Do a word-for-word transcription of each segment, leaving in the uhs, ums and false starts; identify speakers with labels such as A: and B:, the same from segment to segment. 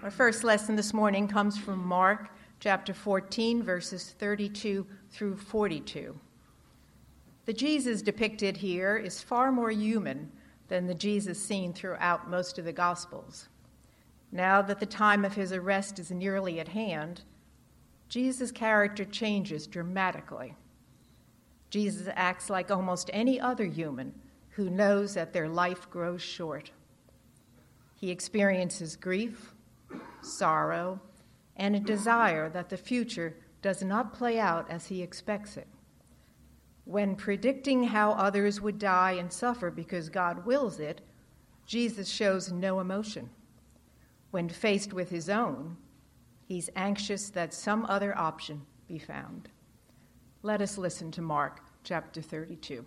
A: Our first lesson this morning comes from Mark chapter fourteen, verses thirty-two through forty-two. The Jesus depicted here is far more human than the Jesus seen throughout most of the Gospels. Now that the time of his arrest is nearly at hand, Jesus' character changes dramatically. Jesus acts like almost any other human who knows that their life grows short. He experiences grief, sorrow, and a desire that the future does not play out as he expects it. When predicting how others would die and suffer because God wills it, Jesus shows no emotion. When faced with his own, he's anxious that some other option be found. Let us listen to Mark chapter thirty-two.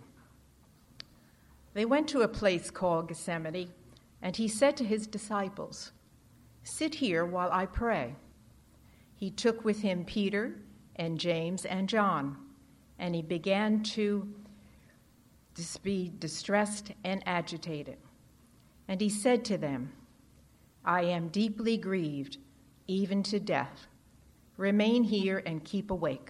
A: They went to a place called Gethsemane, and he said to his disciples, "Sit here while I pray." He took with him Peter and James and John, and he began to be distressed and agitated. And he said to them, "I am deeply grieved, even to death. Remain here and keep awake."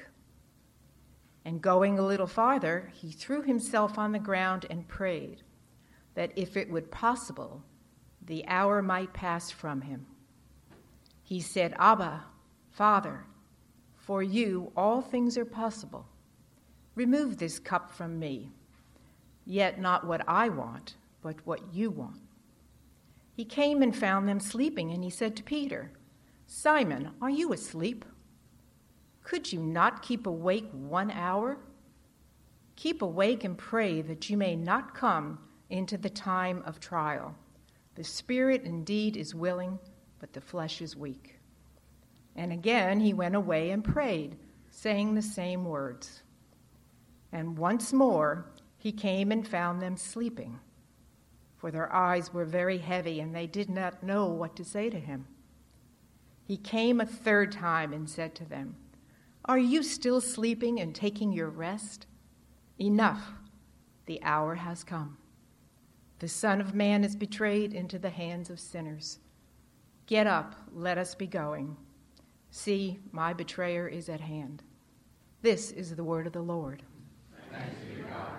A: And going a little farther, he threw himself on the ground and prayed that if it were possible, the hour might pass from him. He said, "Abba, Father, for you all things are possible. Remove this cup from me, yet not what I want, but what you want." He came and found them sleeping, and he said to Peter, "Simon, are you asleep? Could you not keep awake one hour? Keep awake and pray that you may not come into the time of trial. The spirit indeed is willing, but the flesh is weak." And again he went away and prayed, saying the same words. And once more he came and found them sleeping, for their eyes were very heavy, and they did not know what to say to him. He came a third time and said to them, "Are you still sleeping and taking your rest? Enough, the hour has come. The Son of Man is betrayed into the hands of sinners. Get up, let us be going. See, my betrayer is at hand." This is the word of the Lord.
B: Thanks be to God.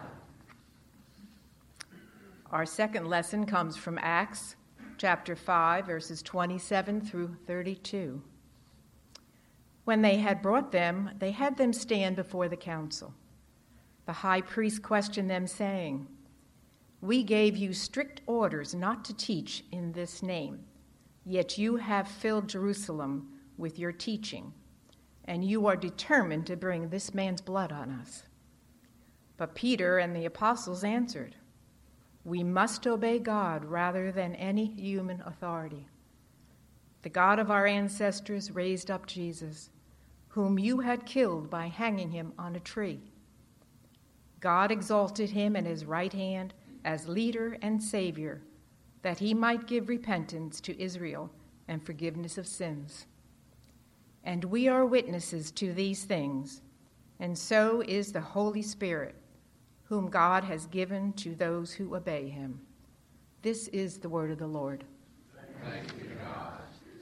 A: Our second lesson comes from Acts chapter five, verses twenty-seven through thirty-two. When they had brought them, they had them stand before the council. The high priest questioned them, saying, "We gave you strict orders not to teach in this name, yet you have filled Jerusalem with your teaching, and you are determined to bring this man's blood on us." But Peter and the apostles answered, "We must obey God rather than any human authority. The God of our ancestors raised up Jesus, whom you had killed by hanging him on a tree. God exalted him at his right hand as leader and savior, that he might give repentance to Israel and forgiveness of sins. And we are witnesses to these things, and so is the Holy Spirit, whom God has given to those who obey him." This is the word of the Lord.
B: Thanks be to God.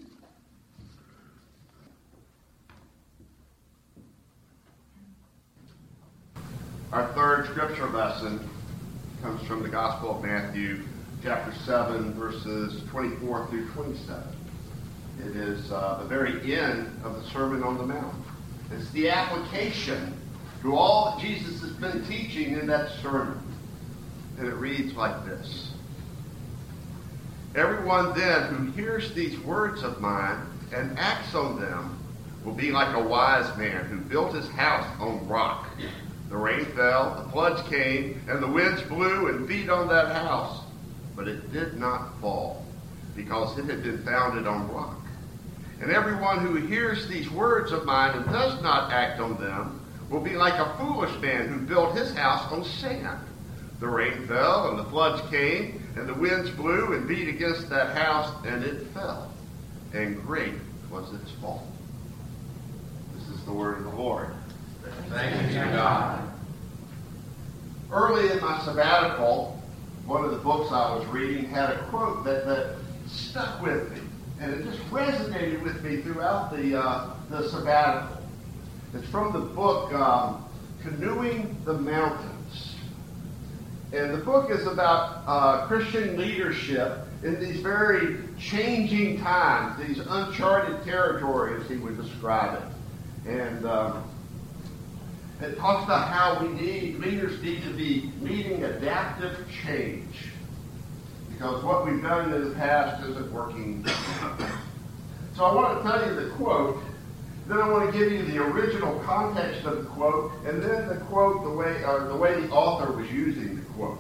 C: Our third scripture lesson comes from the Gospel of Matthew, chapter seven, verses twenty-four through twenty-seven. It is uh, the very end of the Sermon on the Mount. It's the application to all that Jesus has been teaching in that sermon. And it reads like this: "Everyone then who hears these words of mine and acts on them will be like a wise man who built his house on rock. The rain fell, the floods came, and the winds blew and beat on that house. But it did not fall, because it had been founded on rock. And everyone who hears these words of mine and does not act on them will be like a foolish man who built his house on sand. The rain fell, and the floods came, and the winds blew and beat against that house, and it fell. And great was its fall." This is the word of the Lord.
B: Thanks be to God.
C: Early in my sabbatical, one of the books I was reading had a quote that, that stuck with me. And it just resonated with me throughout the, uh, the sabbatical. It's from the book um, Canoeing the Mountains. And the book is about uh, Christian leadership in these very changing times, these uncharted territories, he would describe it. And um, it talks about how we need, leaders need to be meeting adaptive change. Because what we've done in the past isn't working. So I want to tell you the quote, then I want to give you the original context of the quote, and then the quote, the way, or the way the author was using the quote.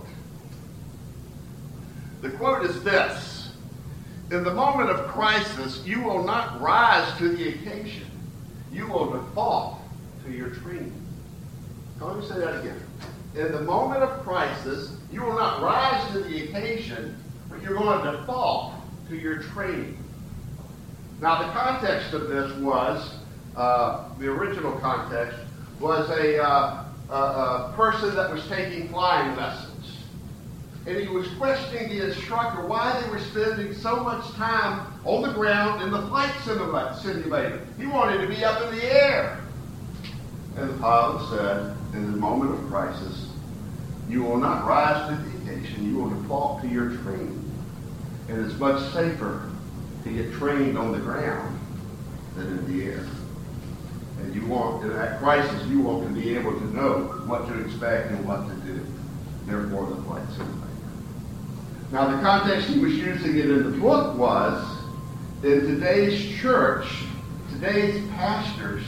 C: The quote is this: in the moment of crisis, you will not rise to the occasion. You will default to your training. Let me say that again. In the moment of crisis, you will not rise to the occasion, but you're going to default to your training. Now, the context of this was, uh, the original context, was a, uh, a, a person that was taking flying lessons. And he was questioning the instructor why they were spending so much time on the ground in the flight simulator. He wanted to be up in the air. And the pilot said, in the moment of crisis, you will not rise to the occasion. You will default to your training. And it's much safer to get trained on the ground than in the air. And you want, in that crisis, you want to be able to know what to expect and what to do. Therefore, the flight simulator. Now, the context he was using it in the book was, in today's church, today's pastors,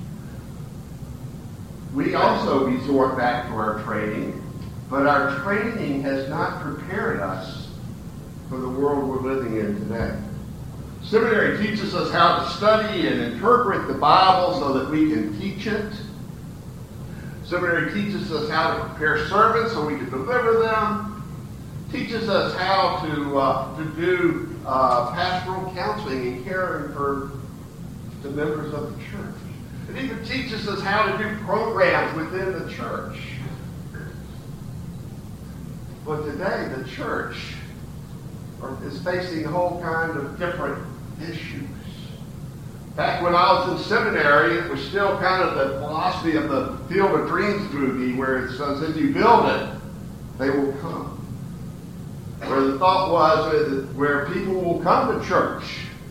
C: we also resort back to our training, but our training has not prepared us for the world we're living in today. Seminary teaches us how to study and interpret the Bible so that we can teach it. Seminary teaches us how to prepare sermons so we can deliver them. Teaches us how to uh, to do uh, pastoral counseling and caring for the members of the church. It even teaches us how to do programs within the church. But today, the church is facing a whole kind of different issues. Back when I was in seminary, it was still kind of the philosophy of the Field of Dreams movie, where it says, if you build it, they will come. Where the thought was where people will come to church.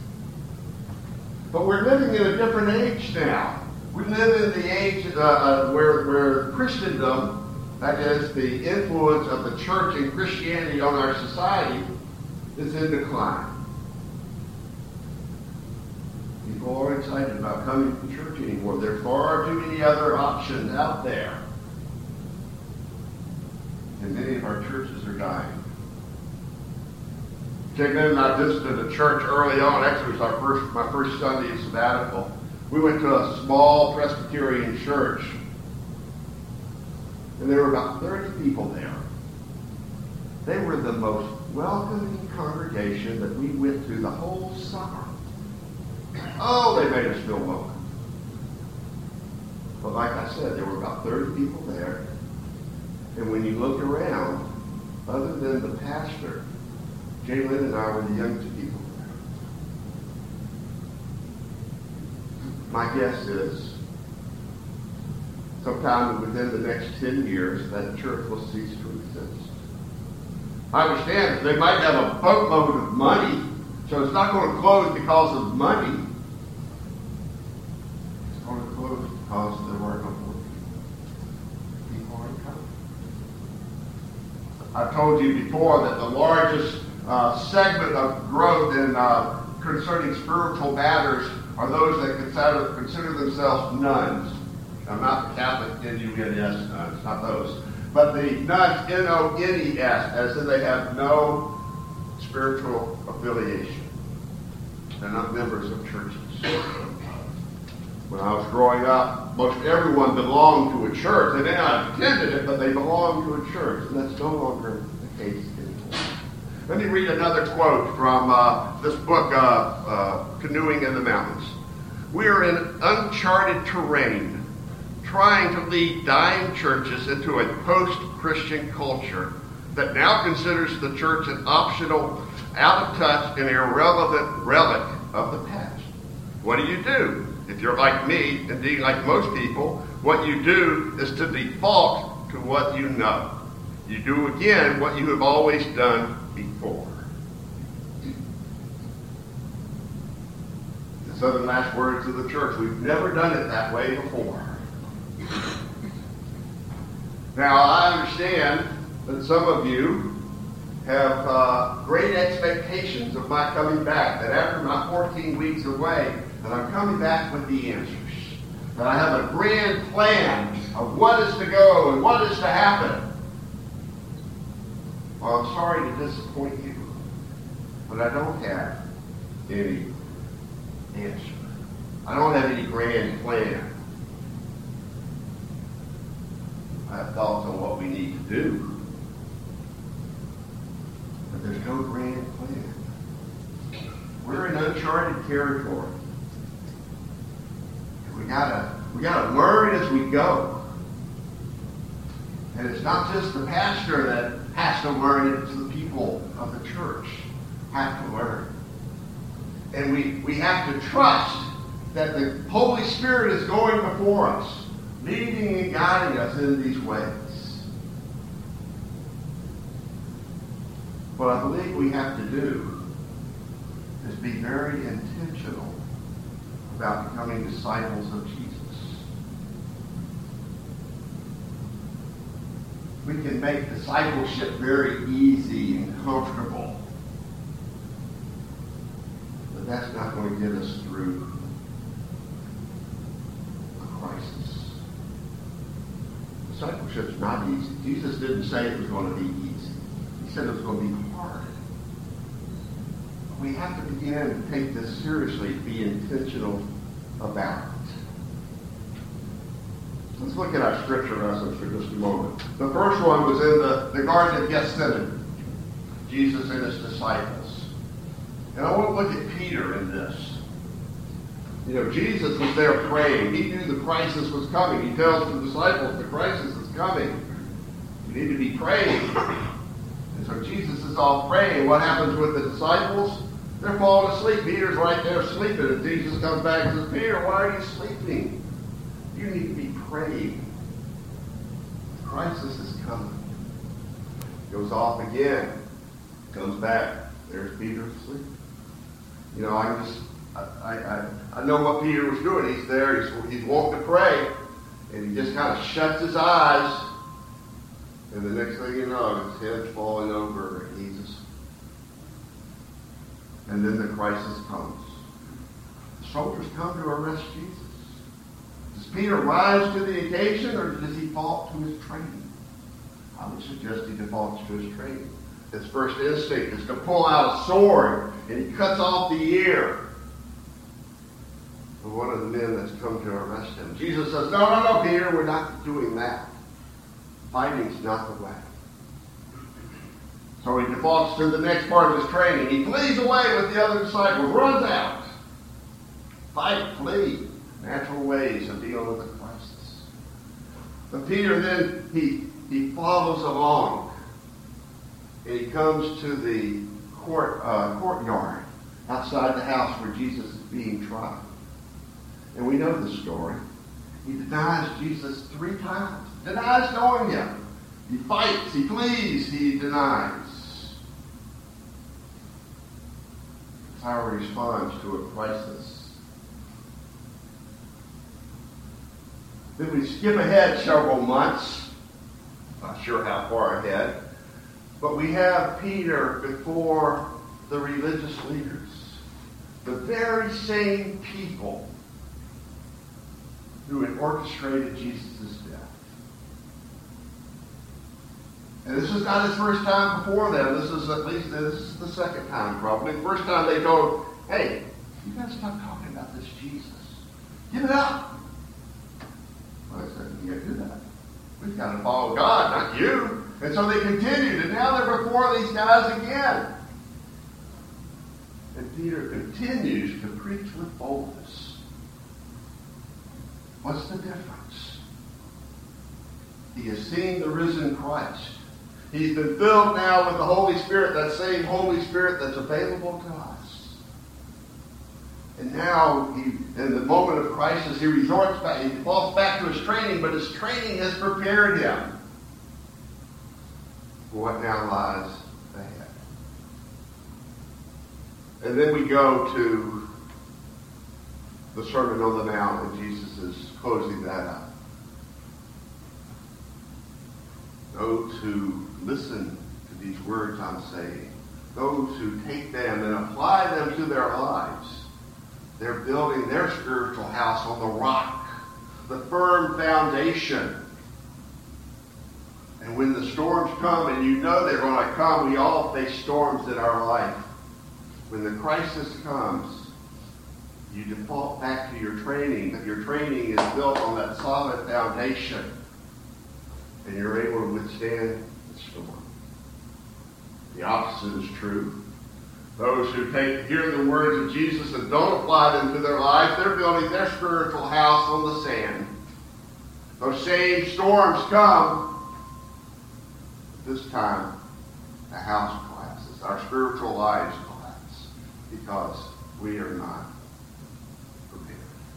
C: But we're living in a different age now. We live in the age uh, uh, where, where Christendom, that is, the influence of the church and Christianity on our society, is in decline. People aren't excited about coming to church anymore. There are far too many other options out there. And many of our churches are dying. Jake and I visited a church early on. Actually, it was our first, my first Sunday of sabbatical. We went to a small Presbyterian church, and there were about thirty people there. They were the most welcoming congregation that we went to the whole summer. Oh, they made us feel welcome. But like I said, there were about thirty people there, and when you looked around, other than the pastor, Jay Lynn and I were the youngest people there. My guess is sometime within the next ten years, that church will cease to exist. I understand that they might have a boatload of money, so it's not going to close because of money. It's going to close because there weren't no more people. People aren't coming. I've told you before that the largest Uh, segment of growth in uh, concerning spiritual matters are those that consider, consider themselves nuns. I'm not the Catholic N U N S nuns, not those. But the nuns, N O N E S, as in they have no spiritual affiliation. They're not members of churches. When I was growing up, most everyone belonged to a church. They may not have attended it, but they belonged to a church. And that's no longer the case anymore. Let me read another quote from uh, this book, uh, uh, Canoeing in the Mountains. We are in uncharted terrain, trying to lead dying churches into a post-Christian culture that now considers the church an optional, out of touch, and irrelevant relic of the What do you do? If you're like me, indeed like most people, what you do is to default to what you know. You do again what you have always done before. The southern last words of the church. We've never done it that way before. Now, I understand that some of you have uh, great expectations of my coming back, that after my fourteen weeks away, that I'm coming back with the answers. That I have a grand plan of what is to go and what is to happen. Well, I'm sorry to disappoint you, but I don't have any answer. I don't have any grand plan. I have thoughts on what we need to do, but there's no grand plan. We're in uncharted territory. We gotta, we gotta learn as we go. And it's not just the pastor that has to learn, it's the people of the church have to learn. And we, we have to trust that the Holy Spirit is going before us, leading and guiding us in these ways. What I believe we have to do is be very intentional about becoming disciples of Jesus. We can make discipleship very easy and comfortable, but that's not going to get us through a crisis. Discipleship's not easy. Jesus didn't say it was going to be easy. He said it was going to be hard. We have to begin to take this seriously, be intentional about it. Let's look at our scripture lessons for just a moment. The first one was in the, the Garden of Gethsemane, Jesus and his disciples. And I want to look at Peter in this. You know, Jesus was there praying. He knew the crisis was coming. He tells the disciples the crisis is coming. You need to be praying. And so Jesus is all praying. What happens with the disciples? They're falling asleep. Peter's right there sleeping. And Jesus comes back and says, Peter, why are you sleeping? You need to be praying. The crisis is coming. Goes off again. Comes back. There's Peter asleep. You know, I just, I, I, I know what Peter was doing. He's there. He's, he's wanting to pray. And he just kind of shuts his eyes. And the next thing you know, his head's falling over. And he's asleep. And then the crisis comes. The soldiers come to arrest Jesus. Does Peter rise to the occasion, or does he default to his training? I would suggest he defaults to his training. His first instinct is to pull out a sword, and he cuts off the ear of one of the men that's come to arrest him. Jesus says, no, no, no, Peter, we're not doing that. Fighting's not the way. So he defaults to the next part of his training. He flees away with the other disciples, runs out. Fight, flee. Natural ways of dealing with the crisis. But Peter then, he, he follows along. And he comes to the court uh, courtyard outside the house where Jesus is being tried. And we know the story. He denies Jesus three times. Denies knowing him. He fights, he flees, he denies. That's how he responds to a crisis. Then we skip ahead several months. Not sure how far ahead. But we have Peter before the religious leaders. The very same people who had orchestrated Jesus' death. And this is not his first time before them. This is at least this is the second time probably. The first time they told him, hey, you got to stop talking about this Jesus. Give it up. Well, they said, you can't do that. We've got to follow God, not you. And so they continued, and now they're before these guys again. And Peter continues to preach with boldness. What's the difference? He has seen the risen Christ. He's been filled now with the Holy Spirit, that same Holy Spirit that's available to us. And now, he, in the moment of crisis, he resorts back, he falls back to his training, but his training has prepared him for what now lies ahead. And then we go to the Sermon on the Mount, and Jesus is closing that up. Those who listen to these words I'm saying, those who take them and apply them to their lives, they're building their spiritual house on the rock, the firm foundation. And when the storms come, and you know they're going to come, we all face storms in our life. When the crisis comes, you default back to your training, but your training is built on that solid foundation. And you're able to withstand the storm. The opposite is true. Those who take hear the words of Jesus and don't apply them to their lives, they're building their spiritual house on the sand. Those same storms come. This time, the house collapses. Our spiritual lives collapse because we are not prepared.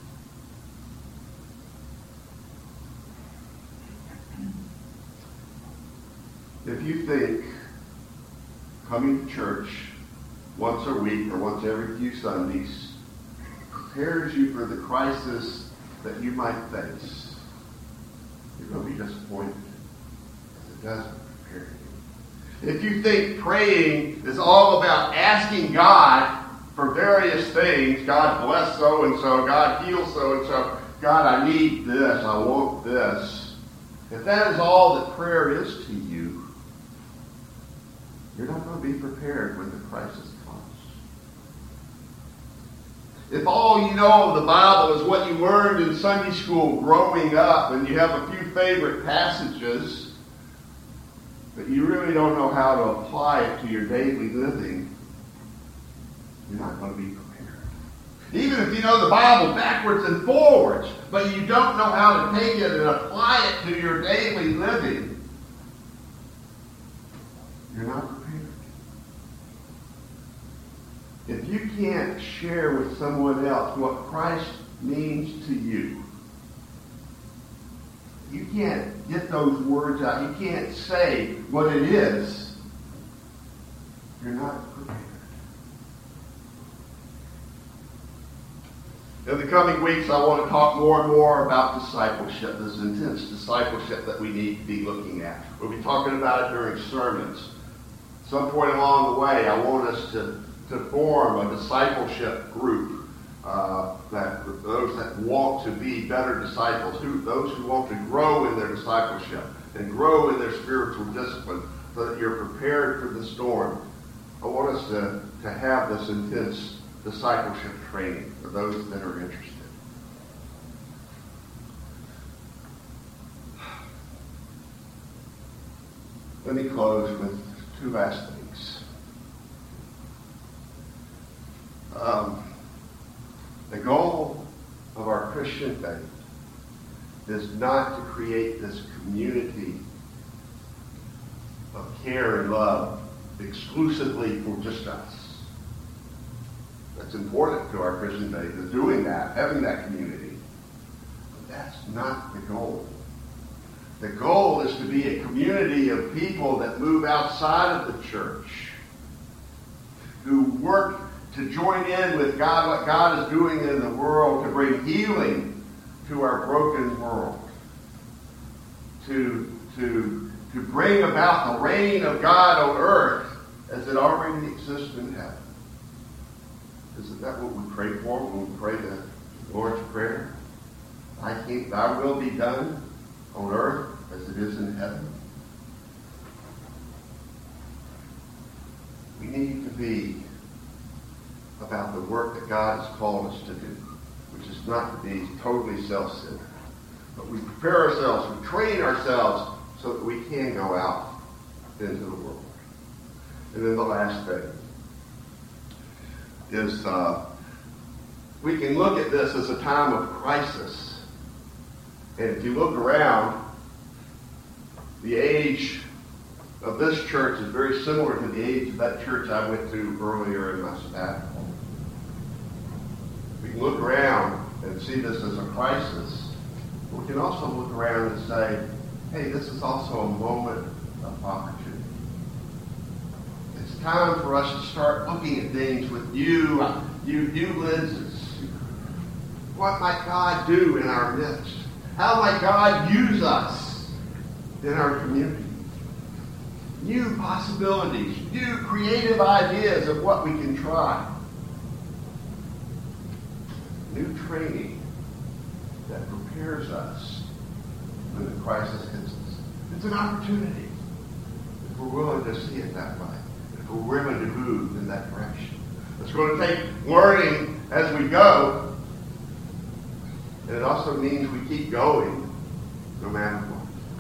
C: If you think coming to church once a week or once every few Sundays prepares you for the crisis that you might face, you're going to be disappointed, because it doesn't prepare you. If you think praying is all about asking God for various things, God bless so-and-so, God heal so-and-so, God, I need this, I want this, if that is all that prayer is to you, you're not going to be prepared when the crisis comes. If all you know of the Bible is what you learned in Sunday school growing up, and you have a few favorite passages, but you really don't know how to apply it to your daily living, you're not going to be prepared. Even if you know the Bible backwards and forwards, but you don't know how to take it and apply it to your daily living, you're not prepared. If you can't share with someone else what Christ means to you, you can't get those words out, you can't say what it is, you're not prepared. In the coming weeks, I want to talk more and more about discipleship, this intense discipleship that we need to be looking at. We'll be talking about it during sermons. At some point along the way, I want us to to form a discipleship group, uh, that those that want to be better disciples, who, those who want to grow in their discipleship and grow in their spiritual discipline so that you're prepared for the storm. I want us to, to have this intense discipleship training for those that are interested. Let me close with two last things. Um, the goal of our Christian faith is not to create this community of care and love exclusively for just us. That's important to our Christian faith, is doing that, having that community. But that's not the goal. The goal is to be a community of people that move outside of the church, who work to join in with God, what God is doing in the world, to bring healing to our broken world, to, to, to bring about the reign of God on earth as it already exists in heaven. Isn't that what we pray for when we pray the Lord's Prayer? I think thy will be done on earth as it is in heaven. We need to be about the work that God has called us to do, which is not to be totally self-centered. But we prepare ourselves, we train ourselves so that we can go out into the world. And then the last thing is uh, we can look at this as a time of crisis. And if you look around, the age of this church is very similar to the age of that church I went to earlier in my sabbatical. and see this as a crisis, but we can also look around and say, hey, this is also a moment of opportunity. It's time for us to start looking at things with new, new, new lenses. What might God do in our midst? How might God use us in our community? New possibilities, new creative ideas of what we can try. New training that prepares us when the crisis hits us. It's an opportunity if we're willing to see it that way, if we're willing to move in that direction. It's going to take learning as we go, and it also means we keep going no matter what.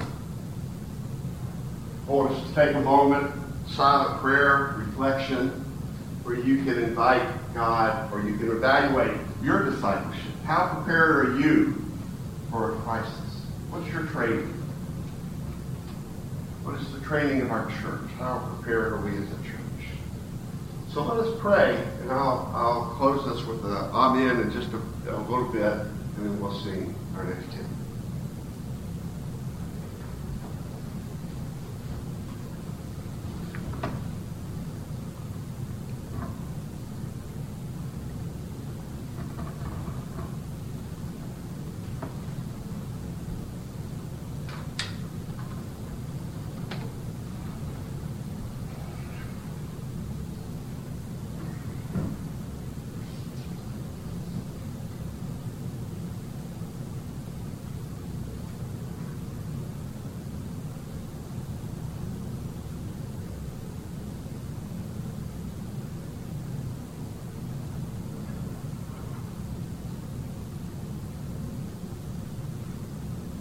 C: I want us to take a moment, silent prayer, reflection, where you can invite God, or you can evaluate your discipleship. How prepared are you for a crisis? What's your training? What is the training of our church? How prepared are we as a church? So let us pray, and I'll, I'll close this with an amen in just a, a little bit, and then we'll sing our next hymn.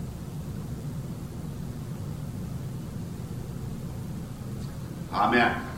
C: Amen.